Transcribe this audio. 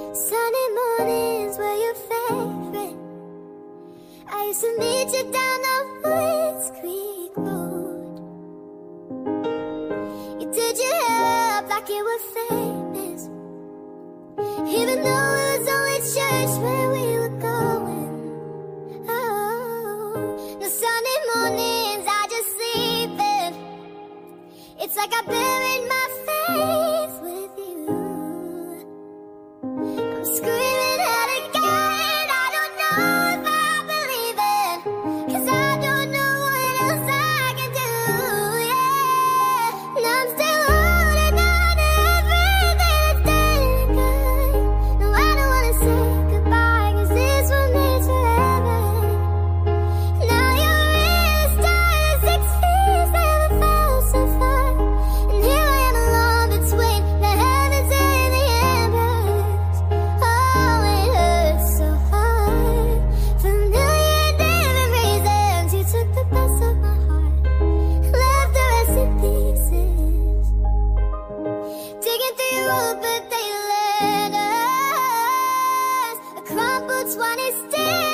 Sunny mornings were your favorite. I used to meet you down the Woods Creek Road. You did your hair up like you were famous, even though it was only church where we were going. Oh, the Sunday mornings I just sleep in. It's like I buried my faith with you. I'm screaming at a God I don't know if I believe in, 'cause I don't know what else I can do, yeah. And I'm still holding on to everything that's dead and good. No, I don't wanna say goodbye, 'cause this one means forever. Now you're in style 6 feet, never felt so far. And here I am alone between the heavens and the embers. Oh, it hurts so hard. For a million different reasons, you took the best of my heart, left the rest in pieces. Digging through your old birthday letters, a crumpled 20 still.